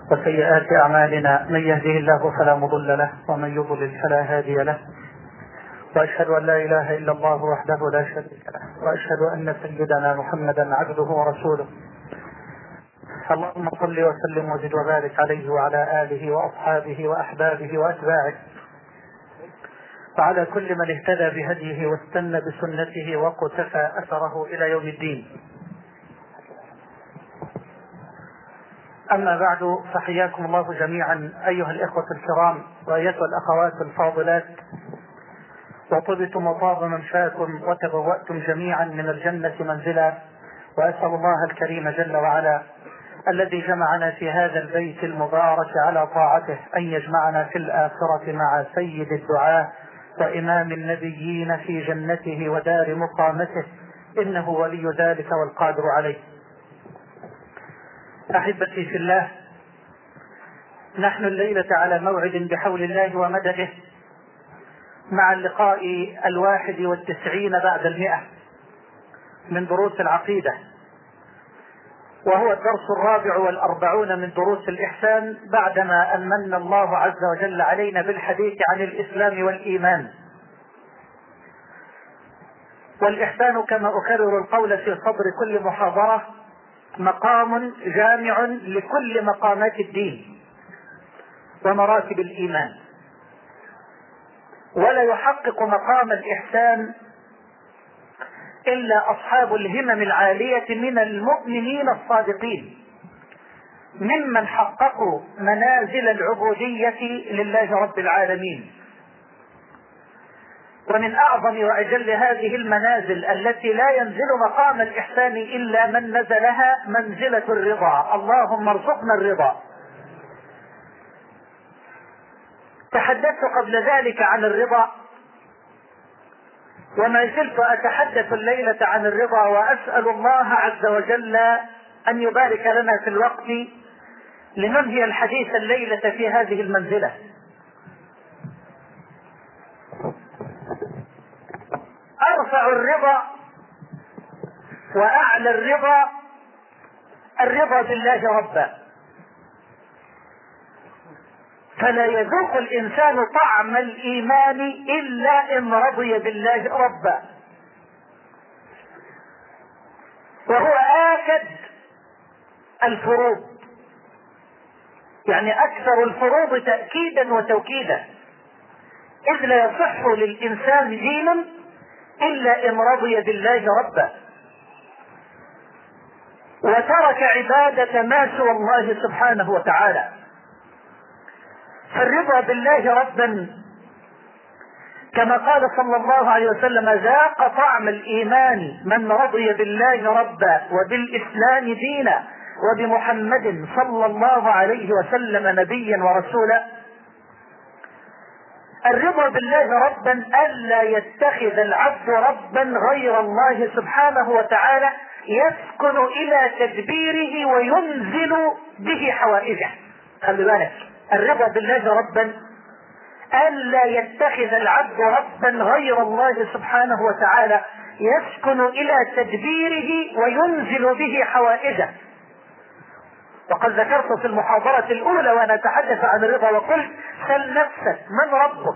وسيئات أعمالنا، من يهده الله فلا مضل له ومن يضلل فلا هادي له، وأشهد أن لا إله إلا الله وحده لا شريك له، وأشهد أن سيدنا محمدا عبده ورسوله. اللهم صل وسلم وزد وبارك عليه وعلى آله وأصحابه وأحبابه وأتباعه وعلى كل من اهتدى بهديه واستنى بسنته وقتفى أثره إلى يوم الدين. أما بعد، فحياكم الله جميعا أيها الإخوة الكرام وأيتها الأخوات الفاضلات، وطبتم وطاب ممشاكم وتبوأتم جميعا من الجنة منزلا. وأسأل الله الكريم جل وعلا الذي جمعنا في هذا البيت المبارك على طاعته أن يجمعنا في الآخرة مع سيد الدعاة وإمام النبيين في جنته ودار مقامته، إنه ولي ذلك والقادر عليه. أحبتي في الله، نحن الليلة على موعد بحول الله ومدده مع اللقاء 91 بعد 100 من دروس العقيدة، وهو الدرس 44 من دروس الإحسان، بعدما أمن الله عز وجل علينا بالحديث عن الإسلام والإيمان. والإحسان كما أكرر القول في صدر كل محاضرة مقام جامع لكل مقامات الدين ومراتب الإيمان، ولا يحقق مقام الإحسان إلا أصحاب الهمم العالية من المؤمنين الصادقين، ممن حققوا منازل العبودية لله رب العالمين. ومن أعظم وأجل هذه المنازل التي لا ينزل مقام الإحسان إلا من نزلها منزلة الرضا. اللهم ارزقنا الرضا. تحدثت قبل ذلك عن الرضا، وما زلت أتحدث الليلة عن الرضا، وأسأل الله عز وجل أن يبارك لنا في الوقت لننهي الحديث الليلة في هذه المنزلة. أرفع الرضا وأعلى الرضا الرضا بالله ربا، فلا يذوق الإنسان طعم الإيمان إلا إن رضي بالله ربا، وهو آكد الفروض، يعني أكثر الفروض تأكيدا وتوكيدا، إذ لا يصح للإنسان دين إلا إن رضي بالله ربا وترك عبادة ما سوى الله سبحانه وتعالى. فالرضا بالله ربا كما قال صلى الله عليه وسلم: ذاق طعم الإيمان من رضي بالله ربا وبالإسلام دينا وبمحمد صلى الله عليه وسلم نبيا ورسولا. الرضا بالله ربا ألا يتخذ العبد ربا غير الله سبحانه وتعالى يسكن إلى تدبيره وينزل به حوائجه. خلي بالك، الرضا بالله ربا ألا يتخذ العبد ربا غير الله سبحانه وتعالى يسكن إلى تدبيره وينزل به حوائجه. وقد ذكرت في المحاضرة الأولى وأنا أتحدث عن الرضا وقلت: سل نفسك، من ربك؟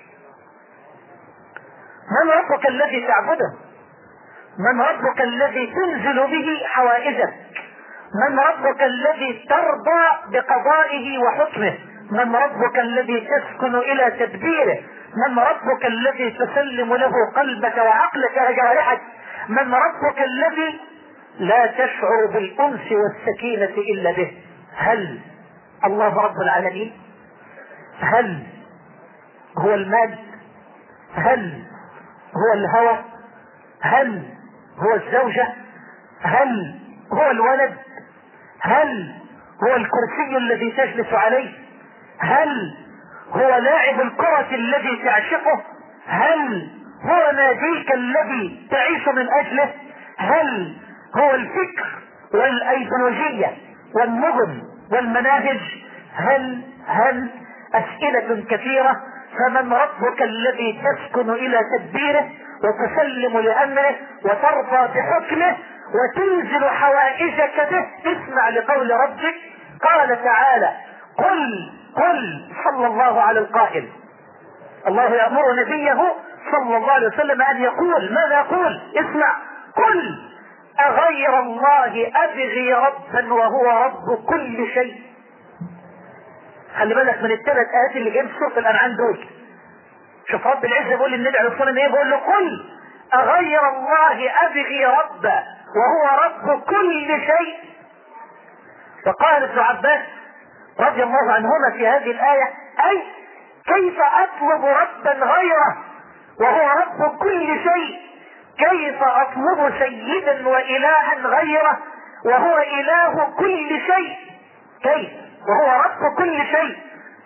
من ربك الذي تعبده؟ من ربك الذي تنزل به حوائجك؟ من ربك الذي ترضى بقضائه وحكمه؟ من ربك الذي تسكن إلى تدبيره؟ من ربك الذي تسلم له قلبك وعقلك وجوارحك؟ من ربك الذي لا تشعر بالأنس والسكينة إلا به؟ هل الله رب العالمين؟ هل هو المال؟ هل هو الهوى؟ هل هو الزوجة؟ هل هو الولد؟ هل هو الكرسي الذي تجلس عليه؟ هل هو لاعب الكرة الذي تعشقه؟ هل هو ناديك الذي تعيش من أجله؟ هل هو الفكر والأيديولوجية والنظم والمناهج؟ هل أسئلة كثيرة. فمن ربك الذي تسكن إلى تدبيره وتسلم لأمره وترضى بحكمه وتنزل حوائجك به؟ اسمع لقول ربك: قال تعالى قل صلى الله على القائل. الله يأمر نبيه صلى الله عليه وسلم أن يقول. ماذا يقول؟ اسمع. قل أغير الله أبغي ربا وهو رب كل شيء. خلي بالك من الثلاث آيات اللي جايين في سورة الأنعام دول. شوف رب العزة بيقول للنبي عليه الصلاة والسلام ايه؟ بيقول له قل أغير الله أبغي ربا وهو رب كل شيء. فقال ابن عباس رضي الله عنهما في هذه الآية أي كيف أطلب ربا غيره وهو رب كل شيء؟ كيف أطلب سيدا وإلها غيره وهو إله كل شيء؟ كيف وهو رب كل شيء؟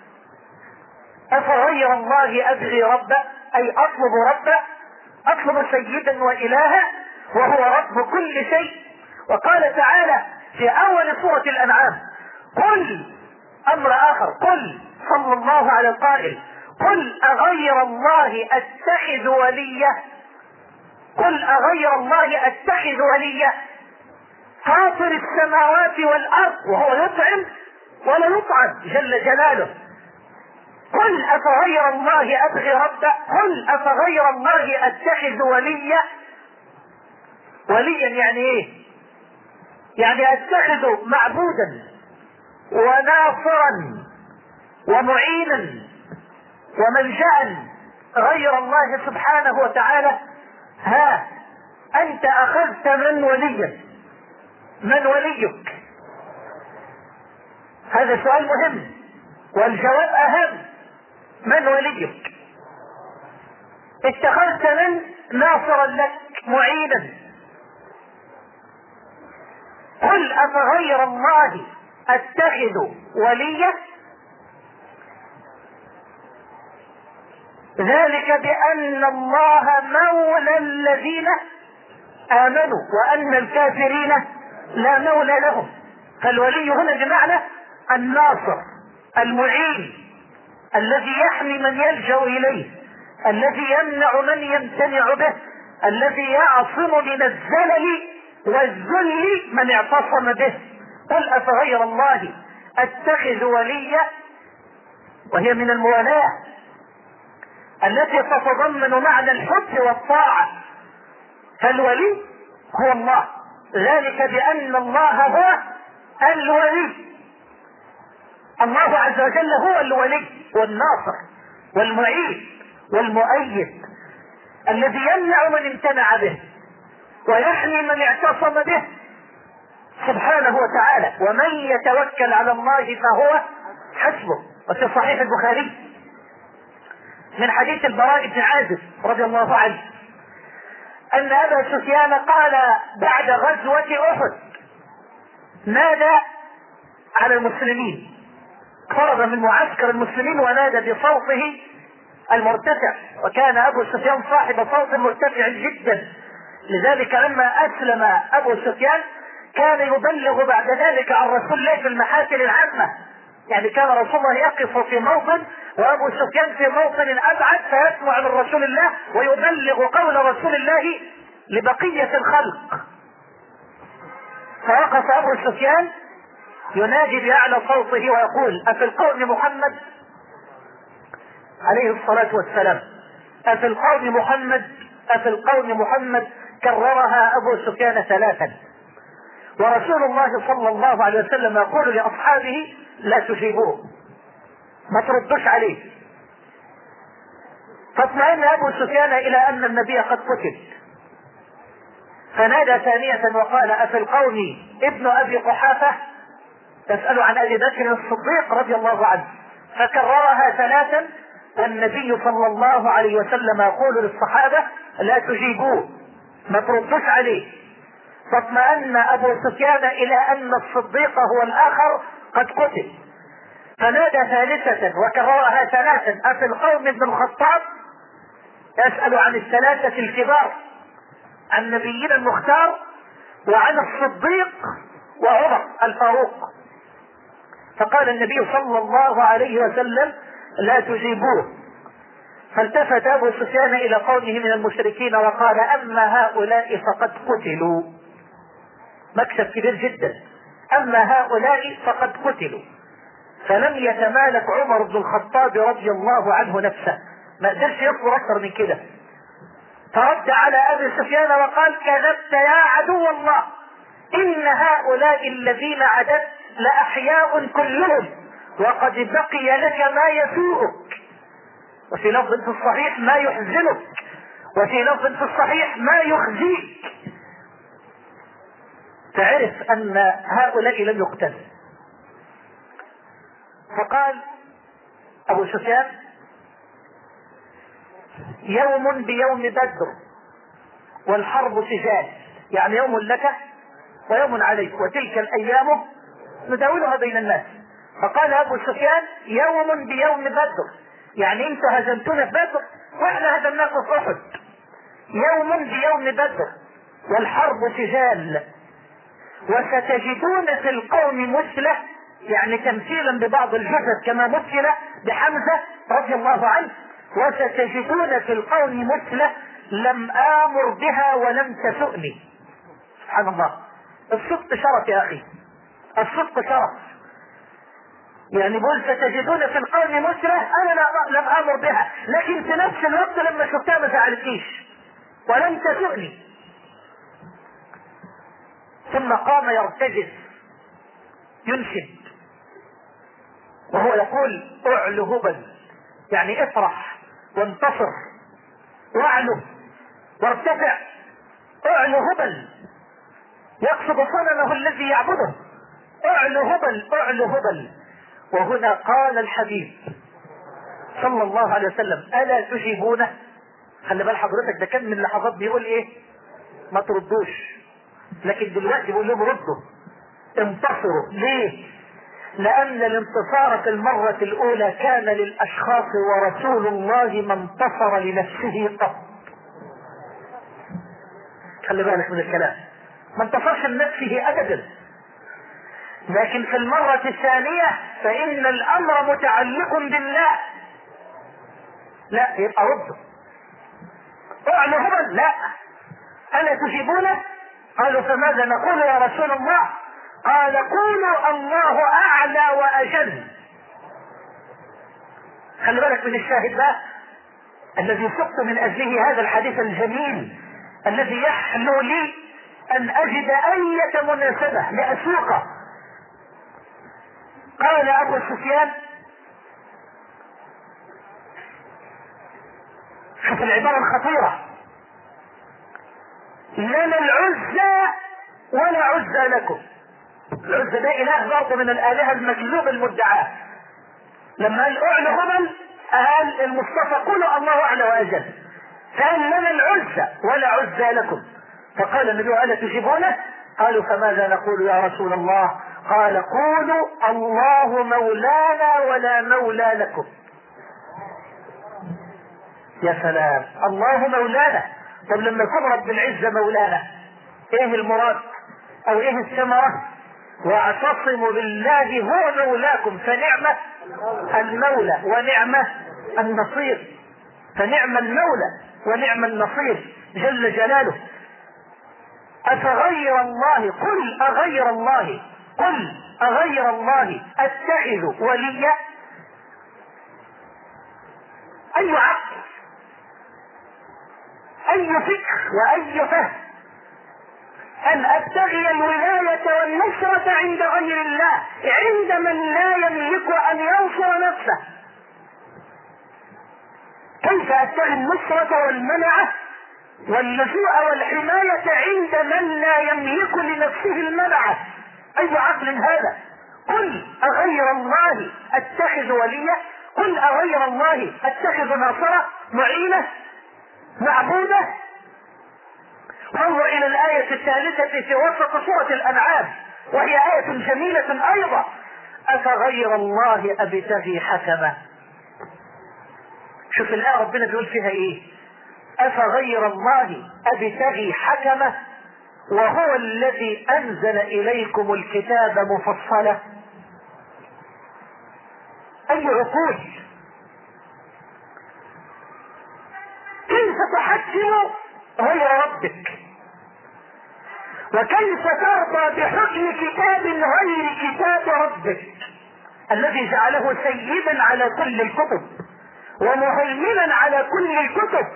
أفغير الله أبغي ربا أي أطلب ربا، أطلب سيدا وإلها وهو رب كل شيء. وقال تعالى في أول سورة الأنعام قل أمر آخر. قل صلى الله على القائل قل أغير الله أتخذ وليا. قل أغير الله أتخذ وليا فاطر السماوات والأرض وهو يطعم ولا يطعم جل جلاله. قل أفغير الله أبغي ربا. قل أفغير الله أتخذ وليا. وليا يعني ايه؟ يعني أتخذ معبودا وناصرا ومعينا وملجأ غير الله سبحانه وتعالى. ها أنت أخذت من وليا؟ من وليك؟ هذا سؤال مهم والجواب أهم. من وليك؟ اتخذت من ناصرا لك معينا. قل أفغير الله أتخذ وليا ذلك بأن الله مولى الذين آمنوا وأن الكافرين لا مولى لهم. فالولي هنا بمعنى الناصر المعين الذي يحمي من يلجأ إليه، الذي يمنع من يمتنع به، الذي يعصم من الزلل والذل من اعتصم به. قل أفغير الله أتخذ وليا، وهي من الموالاة التي تتضمن معنى الحب والطاعة. فالولي هو الله، ذلك بأن الله هو الولي. الله عز وجل هو الولي والناصر والمعين والمؤيد الذي يمنع من امتنع به ويحمي من اعتصم به سبحانه وتعالى. ومن يتوكل على الله فهو حسبه. وفي صحيح البخاري من حديث البراء بن عازب رضي الله عنه أن أبا سفيان قال بعد غزوة أحد نادى على المسلمين، خرج من معسكر المسلمين ونادى بصوته المرتفع، وكان أبو سفيان صاحب صوت مرتفع جدا، لذلك لما أسلم أبو سفيان كان يبلغ بعد ذلك عن رسول الله في المحافل العامة. يعني كان رسول الله يقف في موطن وأبو سفيان في موطن أبعد فيسمع من رسول الله ويبلغ قول رسول الله لبقية الخلق. فوقف أبو سفيان ينادي بأعلى صوته ويقول أفي القوم محمد عليه الصلاة والسلام، أفي القوم محمد، أفي القوم محمد. كررها أبو سفيان ثلاثا، ورسول الله صلى الله عليه وسلم يقول لأصحابه لا تجيبوه، ما تردوش عليه. فاطمئن أبو سفيان إلى أن النبي قد قتل، فنادى ثانية وقال أفي القوم ابن أبي قحافة، تسأل عن أبي بكر الصديق رضي الله عنه. فكررها ثلاثا، والنبي صلى الله عليه وسلم يقول للصحابة لا تجيبوه، ما تردوش عليه. فاطمئن أبو سفيان إلى أن الصديق هو الآخر قد قتل، فنادى ثالثة وكررها ثلاثا أفي القوم ابن الخطاب، يسأل عن الثلاثة الكبار، عن نبينا المختار وعن الصديق وعمر الفاروق. فقال النبي صلى الله عليه وسلم لا تجيبوه. فالتفت أبو سفيان إلى قومه من المشركين وقال أما هؤلاء فقد قتلوا. مكسب كبير جدا اما هؤلاء فقد قتلوا. فلم يتمالك عمر بن الخطاب رضي الله عنه نفسه، ما قدرش يصبر اكثر من كده، فرد على ابي سفيان وقال: كذبت يا عدو الله، ان هؤلاء الذين عددت لاحياء كلهم، وقد بقي لك ما يسوءك، وفي لفظ في الصحيح ما يحزنك، وفي لفظ في الصحيح ما يخزيك. فعرف ان هؤلاء لم يقتلوا. فقال ابو سفيان: يوم بيوم بدر والحرب سجال، يعني يوم لك ويوم عليك، وتلك الايام نداولها بين الناس. فقال ابو سفيان: يوم بيوم بدر، يعني انتوا هزمتونا في بدر واحنا هزمناكم في احد. يوم بيوم بدر والحرب سجال، وستجدون في القوم مثله، يعني تمثيلا ببعض الجثث كما مثل بحمزة رضي الله عنه، وستجدون في القوم مثله لم آمر بها ولم تسؤني. سبحان الله، الصدق شرف يا اخي، الصدق شرف. يعني بقول ستجدون في القوم مثله، انا لم امر بها، لكن في نفس الوقت لما شفتها ما زعلتنيش ولم تسؤني. ثم قام يرتجز ينشد وهو يقول: اعلو هبل، يعني افرح وانتصر واعلو وارتفع. اعلو هبل، يقصد صنمه الذي يعبده. اعلو هبل، اعلو هبل. وهنا قال الحبيب صلى الله عليه وسلم: الا تجيبونه؟ خلي بال حضرتك، ده كان من لحظات بيقول ايه؟ ما تردوش، لكن دلوقتي بيقول لهم ردوا، انتصروا. ليه؟ لان الانتصار في المرة الاولى كان للاشخاص، ورسول الله ما انتصر لنفسه قط. خلي بالك من الكلام، ما انتصرش لنفسه ابدا. لكن في المرة الثانية فان الامر متعلق بالله. لا، يبقى ردوا. اعلوا هبل، لا. الا تجيبونه؟ قالوا: فماذا نقول يا رسول الله؟ قال: قولوا الله اعلى واجل. خلي بالك من الشاهد بقى الذي سقت من اجله هذا الحديث الجميل، الذي يحلو لي ان اجد اية مناسبة لاسوقه. قال ابو سفيان، شوف العبارة الخطيرة: لنا العزى ولا عزى لكم. العزى ده اله برضه من الالهة المكذوبة المدعاة. لما قال اعلى هبل، قال المصطفى قولوا الله اعلى واجل، قال لنا العزى ولا عزى لكم. فقال النبي: الا تجيبونه؟ قالوا: فماذا نقول يا رسول الله؟ قال: قولوا الله مولانا ولا مولى لكم. يا سلام، الله مولانا. طب لما يكون رب العزة مولانا، ايه المراد او ايه الثمرة؟ واعتصموا بالله هو مولاكم فنعم المولى ونعم النصير. فنعم المولى ونعم النصير جل جلاله. افغير الله، قل اغير الله، قل اغير الله اتخذ وليا؟ اي عقل، اي فكر واي فهم ان ابتغي الولاية والنصرة عند غير الله، عند من لا يملك ان ينصر نفسه. كيف ابتغي النصرة والمنعة واللجوء والحماية عند من لا يملك لنفسه المنعة؟ اي عقل هذا؟ قل اغير الله اتخذ وليا، قل اغير الله اتخذ ناصرة معينة معبودة. وانظر الى الآية الثالثة في وسط سورة الانعام، وهي آية جميلة ايضا: افغير الله ابتغي حكما. شوف الآية ربنا بيقول فيها ايه: افغير الله ابتغي حكما وهو الذي انزل اليكم الكتاب مفصلا. اي عقول! كيف تحكم غير ربك وكيف ترضى بحكم كتاب غير كتاب ربك الذي جعله سيدا على كل الكتب ومهيمنا على كل الكتب؟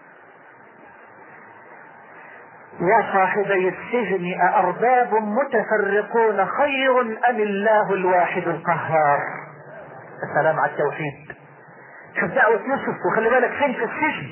يا صاحبي السجن أأرباب متفرقون خير أم الله الواحد القهار؟ السلام على التوحيد. شوف دعوة يوسف، وخلي بالك فين في السجن،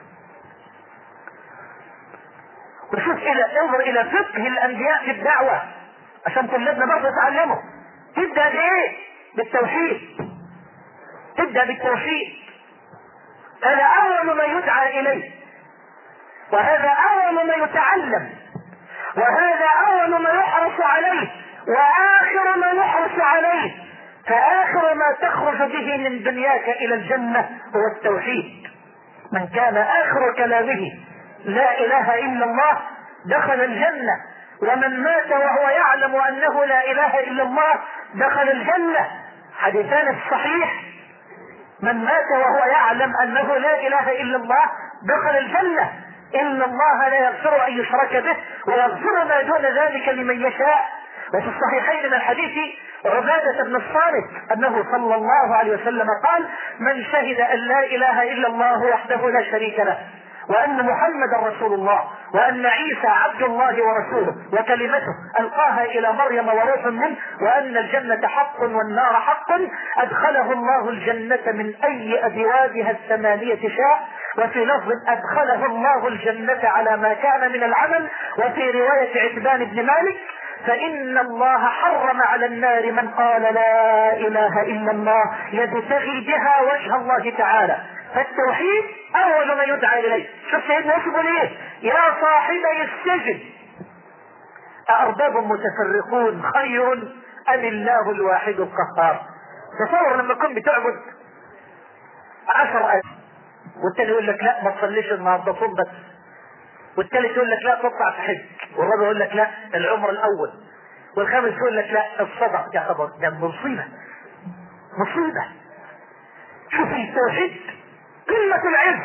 وشوف انظر الى فقه الانبياء في الدعوة عشان طلابنا برضه يتعلموا. تبدأ بايه؟ بالتوحيد. تبدأ بالتوحيد، هذا اول ما يدعى اليه، وهذا اول ما يتعلم، وهذا اول ما يحرص عليه، واخر ما يحرص عليه. فاخر ما تخرج به من دنياك الى الجنة هو التوحيد. من كان اخر كلامه لا اله الا الله دخل الجنة، ومن مات وهو يعلم انه لا اله الا الله دخل الجنة. حديثان الصحيح: من مات وهو يعلم انه لا اله الا الله دخل الجنة. ان الله لا يغفر ان يشرك به ويغفر ما دون ذلك لمن يشاء. وفي الصحيحين من حديث عبادة بن الصامت انه صلى الله عليه وسلم قال: من شهد ان لا اله الا الله وحده لا شريك له، وان محمدا رسول الله، وان عيسى عبد الله ورسوله وكلمته القاها الى مريم وروح منه، وان الجنة حق والنار حق، ادخله الله الجنة من اي ابوابها الثمانية شاء. وفي لفظ: ادخله الله الجنة على ما كان من العمل. وفي رواية عتبان بن مالك: فإن الله حرم على النار من قال لا إله إلا الله يبتغي بها وجه الله تعالى. فالتوحيد أول ما يدعى إليه. شوف سيدنا يوسف ليه: يا صاحبي السجن أأرباب متفرقون خير أم الله الواحد القهار؟ تصور لما تكون بتعبد 10,000 والتاني يقول لك لا ما تصليش النهارده صوم بس، والثالث يقول لك لا تطلع في حج، والرابع يقول لك لا العمر الاول، والخامس يقول لك لا الصدق. يا خبر، ده مصيبه مصيبه. شوف التوحيد قمة العز،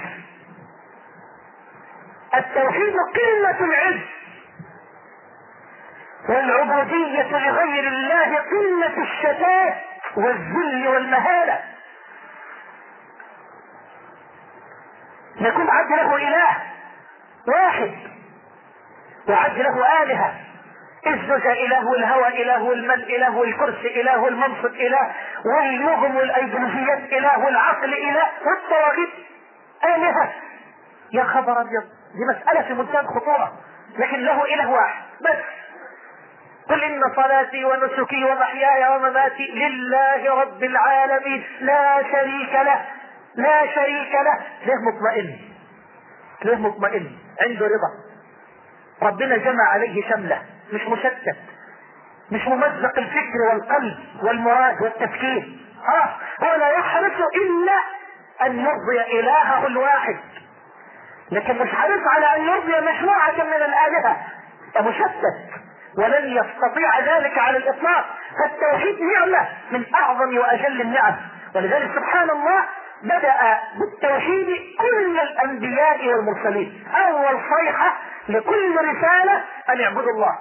التوحيد قمة العز، والعبودية لغير الله قمة الشتات والذل والمهانة. يكون عبد له اله واحد وعد له آلهة: الزوجة إله، الهوى إله، المال إله، الكرسي إله، المنصب إله، والنجم والأيديولوجيات إله، والعقل إله، والطواغيت آلهة. يا خبر أبيض، دي مسألة في منتهى الخطورة. لكن له إله واحد بس: قل إن صلاتي ونسكي ومحياي ومماتي لله رب العالمين لا شريك له. لا شريك له. ليه مطمئن؟ ليه مطمئن؟ عنده رضا. ربنا جمع عليه شمله، مش مشتت، مش ممزق الفكر والقلب والمراد والتفكير. هو لا يحرص الا ان يرضي الهه الواحد، لكن مش حريص على ان يرضي مجموعة من الالهة، مشتت، ولن يستطيع ذلك على الاطلاق. فالتوحيد نعمة من اعظم واجل النعم، ولذلك سبحان الله بدأ بالتوحيد كل الانبياء والمرسلين. اول صيحة لكل رسالة ان اعبدوا الله،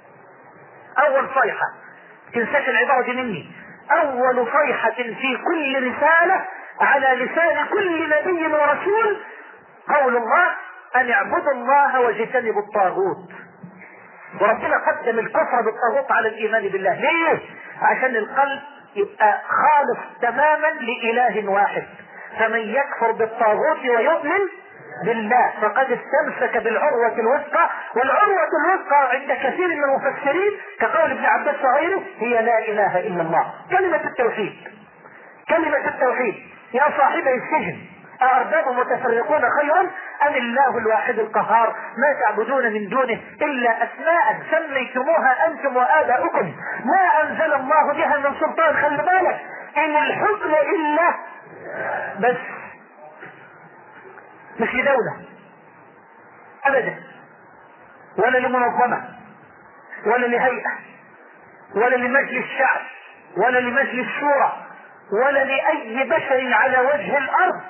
اول صيحة، تنساش العبارة دي مني، اول صيحة في كل رسالة على لسان كل نبي ورسول قول الله ان اعبدوا الله واجتنبوا الطاغوت. وربنا قدم الكفر بالطاغوت على الايمان بالله. ليه؟ عشان القلب يبقى خالص تماما لإله واحد. فمن يكفر بالطاغوت ويؤمن بالله فقد استمسك بالعروة الوثقى. والعروة الوثقى عند كثير من المفسرين كقول ابن عباس وغيره هي لا اله الا الله، كلمة التوحيد. كلمة التوحيد. يا صاحبي السجن أأرباب متفرقون خير أم الله الواحد القهار؟ ما تعبدون من دونه إلا أسماء سميتموها أنتم وآباؤكم ما أنزل الله بها من سلطان. خلي بالك، إن الحكم إلا بس، مش لدولة أبدا، ولا لمنظمة، ولا لهيئة، ولا لمجلس شعب، ولا لمجلس شورى، ولا لأي بشر على وجه الأرض.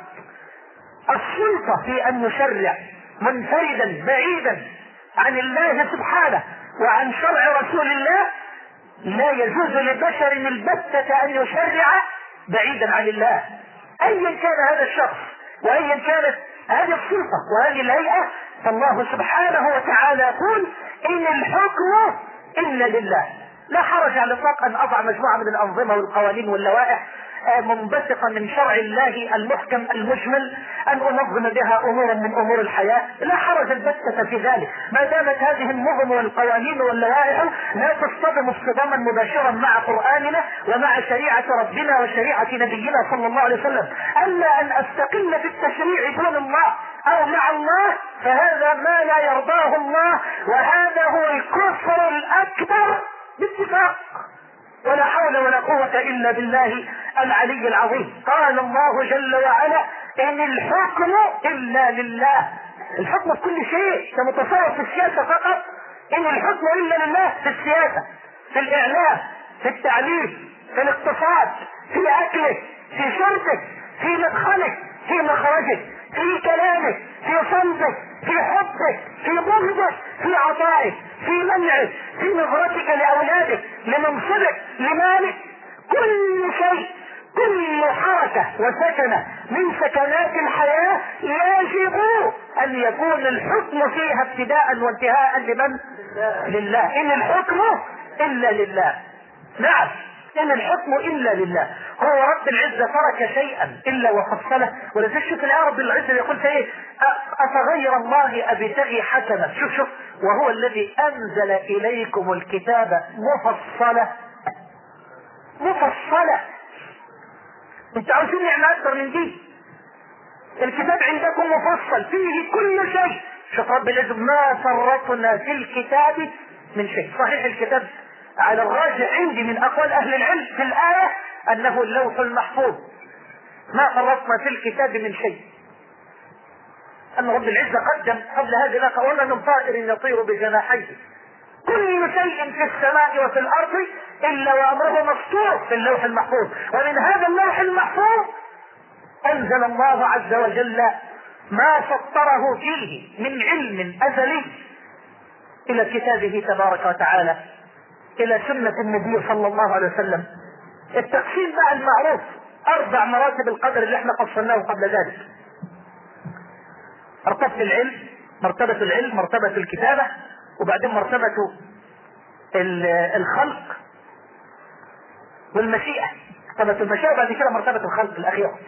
السلطة في أن يشرع منفردا بعيدا عن الله سبحانه وعن شرع رسول الله لا يجوز لبشر البتة ان يشرع بعيدا عن الله، ايا كان هذا الشخص وايا كانت هذه الصفة وهذه الهيئة. فالله سبحانه وتعالى يقول ان الحكم الا لله. لا حرج على الاطلاق ان اضع مجموعة من الانظمة والقوانين واللوائح منبثقة من شرع الله المحكم المجمل ان انظم بها امورا من امور الحياة، لا حرج البتة في ذلك، ما دامت هذه النظم والقوانين واللوائح لا تصطدم اصطداما مباشرا مع قرآننا ومع شريعة ربنا وشريعة نبينا صلى الله عليه وسلم. اما ان استقل في التشريع دون الله او مع الله فهذا ما لا يرضاه الله، وهذا هو الكفر الاكبر باتفاق، ولا حول ولا قوة الا بالله العلي العظيم. قال الله جل وعلا ان الحكم الا لله. الحكم في كل شيء، كمتصور في السياسة فقط ان الحكم الا لله، في السياسة، في الاعلام، في التعليم، في الاقتصاد، في اكلك، في شربك، في مدخلك، في مخرجك، في كلامك، في صمتك، في حبك، في بغضك، في عطائك، في منعك، في نظرتك لاولادك، لمنصبك، لمالك، كل شيء، كل حركة وسكنة من سكنات الحياة يجب ان يكون الحكم فيها ابتداء وانتهاء لمن؟ لله. ان الحكم الا لله. نعم، ان الحكم الا لله. هو رب العزة ترك شيئا الا وفصله. ولذلك شوف الآية رب العزة يقول ايه؟ افغير الله ابتغي حكما. شوف وهو الذي انزل اليكم الكتاب مفصلة. انت عاوزين نعمل اكثر من دي؟ الكتاب عندكم مفصل فيه كل شيء. شوف رب العزة ما فرطنا في الكتاب من شيء. صحيح الكتاب على الراجح عندي من اقوال اهل العلم في الآية انه اللوح المحفوظ، ما فرطنا في الكتاب من شيء. ان رب العزة قدم قبل هذه ما قولنا من طائر يطير بجناحيه. كل شيء في السماء وفي الارض الا وامره مسطور في اللوح المحفوظ. ومن هذا اللوح المحفوظ انزل الله عز وجل ما سطره فيه من علم ازلي الى كتابه تبارك وتعالى، الى سنة النبي صلى الله عليه وسلم. التقسيم بقى المعروف 4 مراتب القدر اللي احنا قصناه قبل ذلك. مرتبة العلم، مرتبة الكتابة، وبعدين مرتبة الخلق والمشيئة، مرتبة المشيئة، وبعد كده مرتبة الخلق الأخيرة.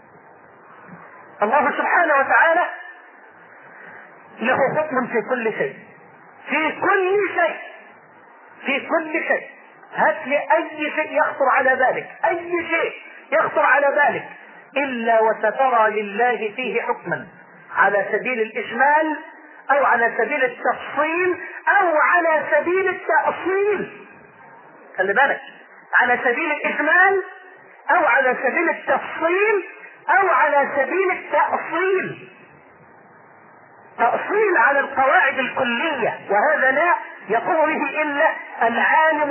الله سبحانه وتعالى له حكم في كل شيء، في كل شيء. هات لي اي شيء يخطر على بالك، الا وسترى لله فيه حكما على سبيل الاجمال او على سبيل التفصيل او على سبيل التأصيل. خلي بالك، على سبيل الاجمال او على سبيل التفصيل او على سبيل التأصيل. تأصيل على القواعد الكلية، وهذا لا يقوم به الا العالم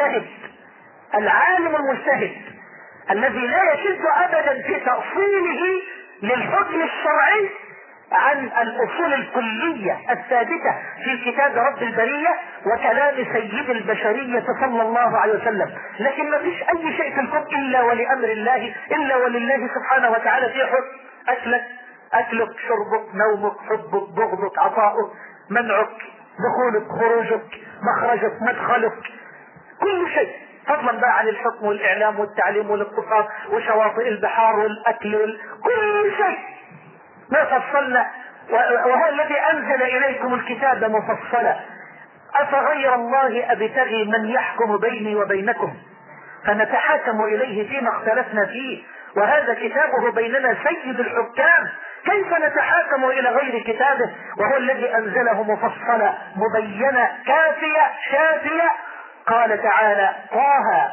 المجتهد الذي لا يشد ابدا في تأصيله للحكم الشرعي عن الاصول الكلية الثابتة في كتاب رب البرية وكلام سيد البشرية صلى الله عليه وسلم. لكن ما فيش اي شيء في الكون الا ولامر الله، الا ولله سبحانه وتعالى في حكم. اكلك، شربك، نومك، حبك، بغضك، عطاؤك، منعك، دخولك، خروجك، مخرجك، مدخلك، كل شيء. فضلا بقى عن الحكم والاعلام والتعليم والاقتصاد وشواطئ البحار والاكل، كل شيء ما فصلنا. وهو الذي انزل اليكم الكتاب مفصلا. افغير الله ابتغي من يحكم بيني وبينكم فنتحاكم اليه فيما اختلفنا فيه، وهذا كتابه بيننا سيد الحكام. كيف نتحاكم الى غير كتابه وهو الذي انزله مفصلا مبينا كافية شافية؟ قال تعالى: طه.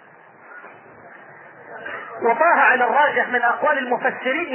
وطه على الراجح من اقوال المفسرين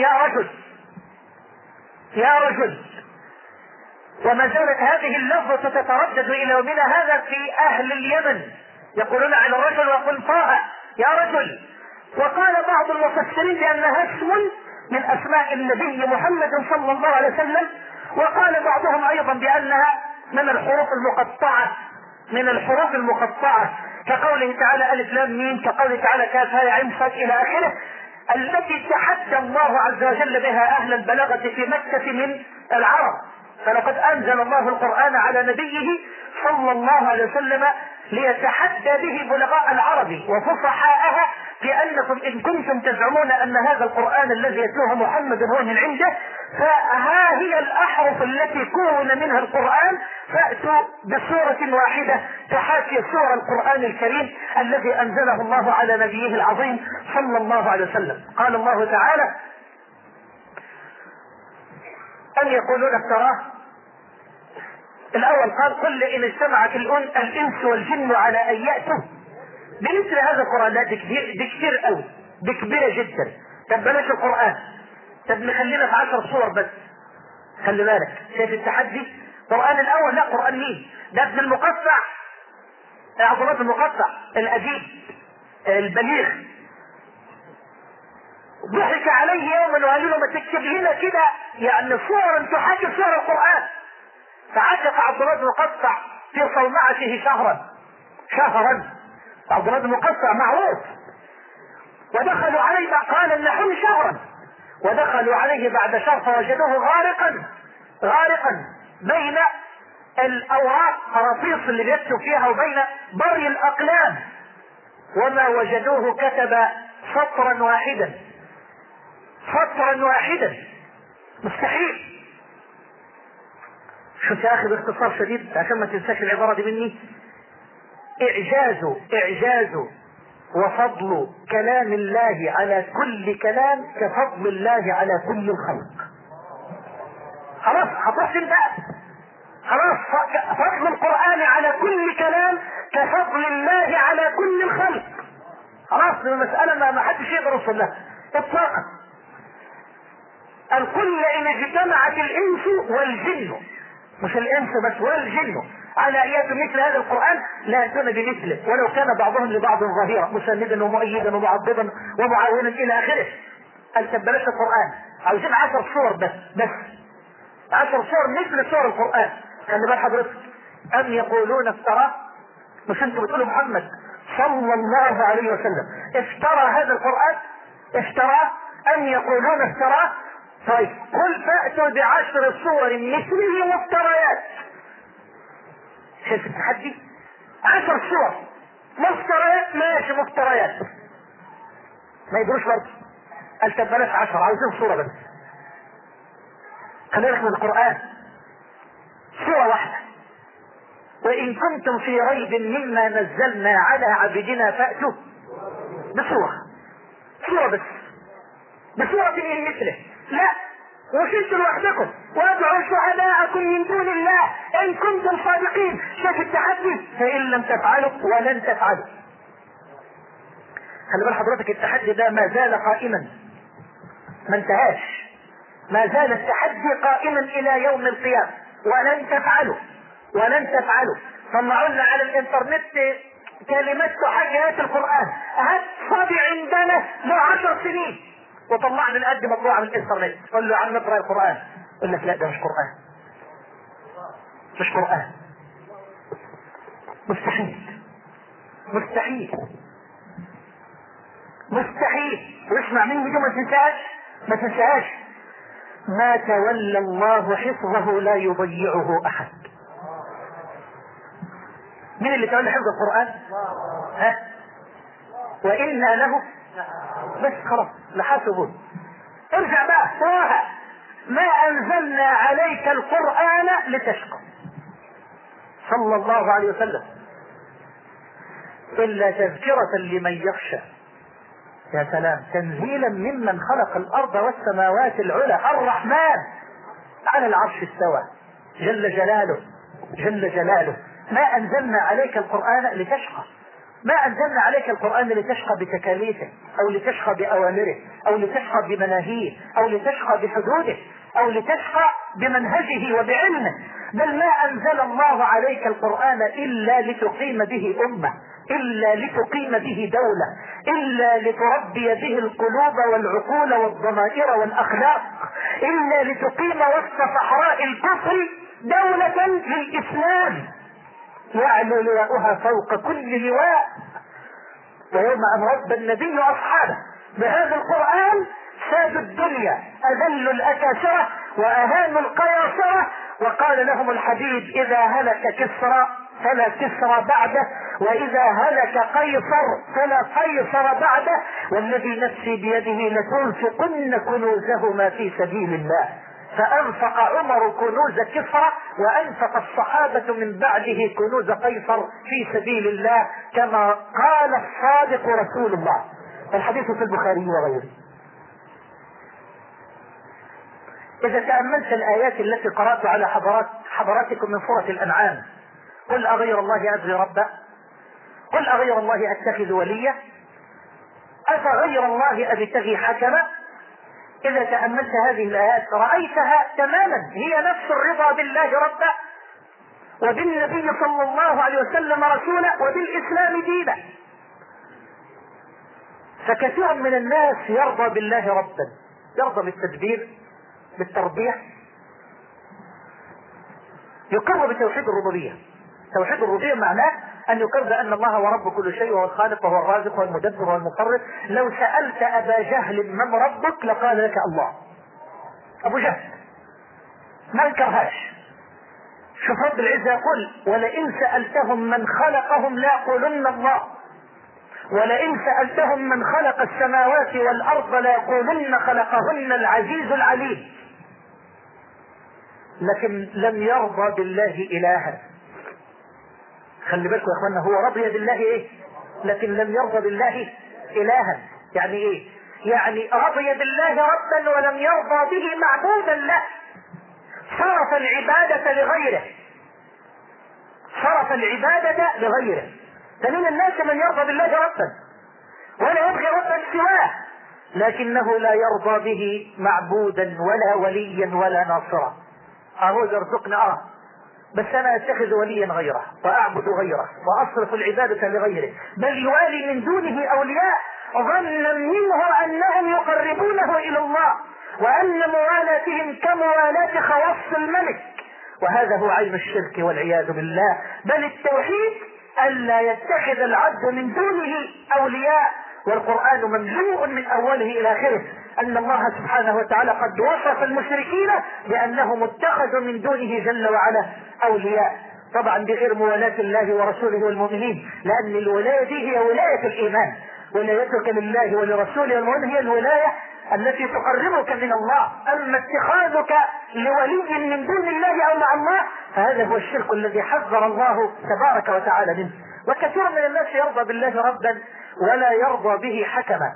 يا رجل. وما زالت هذه اللفظة تتردد الى يومنا هذا في اهل اليمن، يقولون على الرجل ويقول طه يا رجل. وقال بعض المفسرين بانها اسم من اسماء النبي محمد صلى الله عليه وسلم، وقال بعضهم ايضا بانها من الحروف المقطعة من الحروف المقطعة كقوله تعالى ألف لام ميم، كقوله تعالى كاف هاء عين صاد إلى آخره، التي تحدى الله عز وجل بها أهل البلاغة في مكة من العرب. فلقد أنزل الله القرآن على نبيه صلى الله عليه وسلم ليتحدى به بلغاء العرب وفصحاءها، بأنكم إن كنتم تزعمون أن هذا القرآن الذي يتلوه محمد هو من عنده، فها هي الأحرف التي كون منها القرآن، فأتوا بسورة واحدة تحاكي سورة القرآن الكريم الذي أنزله الله على نبيه العظيم صلى الله عليه وسلم. قال الله تعالى: أم يقولون افتراه. الأول قال: قل إن اجتمعت الإنس والجن على أن يأتوا بمثل هذا القرآن. لا، دي كتير قوي، دي كبيرة جدا. طب بلاش القرآن، طب نخلينا في 10 صور بس. خلي بالك، شايف التحدي؟ القرآن الأول، لا قرآن مين؟ ده ابن المقطع، عبد الله المقطع الأديب البليغ، ضحك عليه يوما وقال له: ما تكتب لنا كده يعني صورا تحاكي صور القرآن. فعكف عبد الله بن المقطع في صومعته شهرا. عبد الله بن المقطع معروف. ودخلوا عليه، قال النحو شهرا، ودخلوا عليه بعد شهر فوجدوه غارقا بين الأوراق، قراطيس اللي بيكتب فيها، وبين بري الأقلام، وما وجدوه كتب سطرا واحدا. مستحيل. شو يا اخي باختصار شديد عشان ما تنساش العبارة دي مني: اعجاز وفضل كلام الله على كل كلام كفضل الله على كل الخلق. خلاص هتروح فين بقى؟ خلاص، فضل القرآن على كل كلام كفضل الله على كل الخلق. خلاص، المسألة ما حدش يقدر يوصل لها اطلاقا. الكل إن اجتمعت الإنس والجن، مش الإنس بس والجن، على أن يأتوا مثل هذا القرآن لا يأتون بمثله ولو كان بعضهم لبعض ظهيرا مسندا ومؤيدا ومعضدا ومعاونا إلى آخره. قال طب بلاش القرآن، عاوزين 10 صور بس 10 صور مثل صور القرآن. خلي بال حضرتك، أم يقولون افتراه؟ مش انتوا بتقولوا محمد صلى الله عليه وسلم افترى هذا القرآن؟ افتراه؟ أم يقولون افتراه؟ طيب قل فأتوا ب10 صور مثله مفتريات. شايف التحدي؟ 10 صور مفتريات، ماشي مفتريات، ما يدروش برضه. قال طب بلاش 10، عاوزين صورة بس. خلينا من القرآن صورة واحدة: وإن كنتم في ريب مما نزلنا على عبدنا فأتوا صورة بس، بصورة من مثله. لا، وشلتوا لوحدكم وادعوا شهداءكم من دون الله إن كنتم صادقين. شايف التحدي؟ فإن لم تفعلوا ولن تفعلوا. خلي بال حضرتك، التحدي ده ما زال قائما، ما انتهاش، ما زال التحدي قائما إلى يوم القيامة. ولن تفعلوا. طلعوا لنا على الانترنت كلمات حاجات القرآن، هات صبي عندنا له 10 سنين وطلع من قد مطبوعة من الانترنت، قل له عم نقرأ القرآن، يقول لك لا ده مش قرآن. مستحيل. واسمع مني دي ما تنساهاش: ما تولى الله حفظه لا يضيعه أحد. مين اللي تولى حفظ القرآن؟ ها؟ وإنا له بس خلاص لحافظون. ارجع بقى سواها: ما أنزلنا عليك القرآن لتشقى صلى الله عليه وسلم إلا تذكرة لمن يخشى. يا سلام، تنزيلا ممن خلق الأرض والسماوات العلى، الرحمن على العرش استوى جل جلاله. ما أنزلنا عليك القرآن لتشقى. ما أنزلنا عليك القرآن لتشقى بتكاليفه أو لتشقى بأوامره أو لتشقى بمناهيه أو لتشقى بحدوده أو لتشقى بمنهجه وبعلمه، بل ما أنزل الله عليك القرآن إلا لتقيم به أمة، إلا لتقيم به دولة، إلا لتربي به القلوب والعقول والضمائر والأخلاق، إلا لتقيم وسط صحراء الكفر دولة للإسلام. يعلو لواؤها فوق كل لواء. ويوم أن رب النبي أصحابه بهذا القرآن سادوا الدنيا، أذلوا الأكاسرة وأهانوا القياصرة، وقال لهم الحبيب: إذا هلك كسرى فلا كسرى بعده، وإذا هلك قيصر فلا قيصر بعده، والذي نفسي بيده لتنفقن كنوزهما في سبيل الله. فأنفق عمر كنوز كسرى، وأنفق الصحابة من بعده كنوز قيصر في سبيل الله، كما قال الصادق رسول الله. الحديث في البخاري وغيره. إذا تأملت الآيات التي قرأت على حضراتكم من سورة الأنعام: قل أغير الله أبغي ربا، قل أغير الله أتخذ وليا، أفغير الله أبتغي حكما. إذا تأملت هذه الآيات رأيتها تماما هي نفس الرضا بالله ربا، وبالنبي صلى الله عليه وسلم رسولا، وبالإسلام دينا. فكثير من الناس يرضى بالله ربا، يرضى بالتدبير، بالتربية، يقر بتوحيد الربوبية. توحيد الربوبية معناه أن يقر بأن الله هو رب كل شيء، وهو الخالق وهو الرازق وهو المدبر وهو المصرف. لو سألت أبا جهل من ربك لقال لك الله. أبو جهل ما انكرهاش. شوف رب العزة يقول: ولئن سألتهم من خلقهم ليقولن الله، ولئن سألتهم من خلق السماوات والأرض ليقولن خلقهن العزيز العليم. لكن لم يرضى بالله إلها. خلي بالكم يا اخوانا، هو رضي بالله ايه؟ لكن لم يرضى بالله إلها. يعني ايه؟ يعني رضي بالله ربا ولم يرضى به معبودا له. صرف العبادة لغيره، صرف العبادة لغيره. فمن الناس من يرضى بالله ربا ولا يبغي ربا سواه، لكنه لا يرضى به معبودا ولا وليا ولا ناصرا. اهو يرزقنا بس انا اتخذ وليا غيره واعبد غيره واصرف العبادة لغيره، بل يوالي من دونه اولياء ظنا منه انهم يقربونه الى الله، وان موالاتهم كموالاة خواص الملك، وهذا هو عين الشرك والعياذ بالله. بل التوحيد الا يتخذ العبد من دونه اولياء. والقرآن مملوء من اوله الى اخره ان الله سبحانه وتعالى قد وصف المشركين بانهم اتخذوا من دونه جل وعلا اولياء، طبعا بغير موالاة الله ورسوله والمؤمنين، لان الولاية دي هي ولاية الايمان. ولايتك لله ولرسوله والمؤمنين هي الولاية التي تقربك من الله. اما اتخاذك لولي من دون الله او مع الله فهذا هو الشرك الذي حذر الله تبارك وتعالى منه. وكثير من الناس يرضى بالله ربا ولا يرضى به حكما.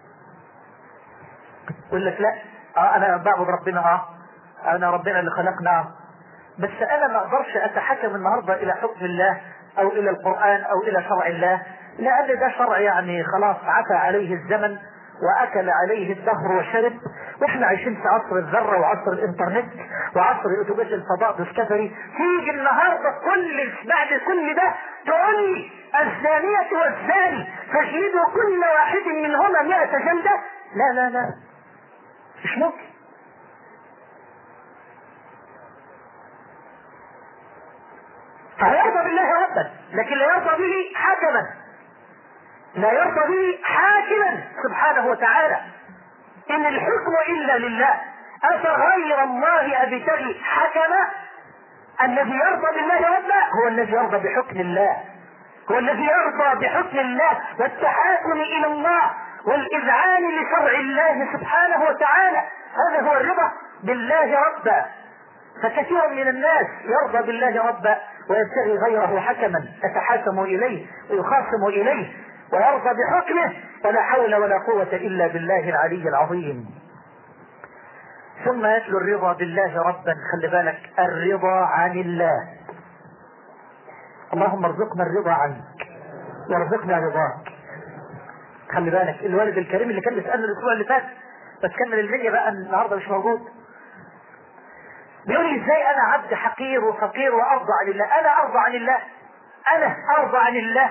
يقول لك: لا انا بعبد ربنا، انا ربنا اللي خلقنا، بس انا ما اقدرش اتحكم النهارده الى حكم الله او الى القرآن او الى شرع الله، لان ده شرع يعني خلاص عفى عليه الزمن واكل عليه الدهر وشرب، واحنا عايشين في عصر الذرة وعصر الانترنت وعصر اتوبيس الفضاء ديسكفري. تيجي النهارده بعد كل ده تقول لي الزانية والزاني فاجلدوا كل واحد منهما 100 جلدة؟ لا لا لا، مش ممكن. فيرضى بالله ربا لكن لا يرضى به حاكما، لا يرضى به حاكما سبحانه وتعالى. ان الحكم الا لله، افغير الله ابتغي حكما. الذي يرضى بالله ربا هو الذي يرضى بحكم الله، هو الذي يرضى بحكم الله والتحاكم الى الله والاذعان لشرع الله سبحانه وتعالى. هذا هو الرضا بالله ربا. فكثير من الناس يرضى بالله ربا ويبتغي غيره حكما يتحاكم اليه ويخاصم اليه ويرضى بحكمه، ولا حول ولا قوة الا بالله العلي العظيم. ثم يتلو الرضا بالله ربا. خلي بالك، الرضا عن الله. اللهم ارزقنا الرضا عنك وارزقنا رضاك. خلي بالك، الوالد الكريم اللي كان بيسألنا الاسبوع اللي فات بس كان من المنيا بقى النهارده مش موجود، بيقول لي: ازاي انا عبد حقير وفقير وارضى عن الله؟ انا ارضى عن الله، انا ارضى عن الله.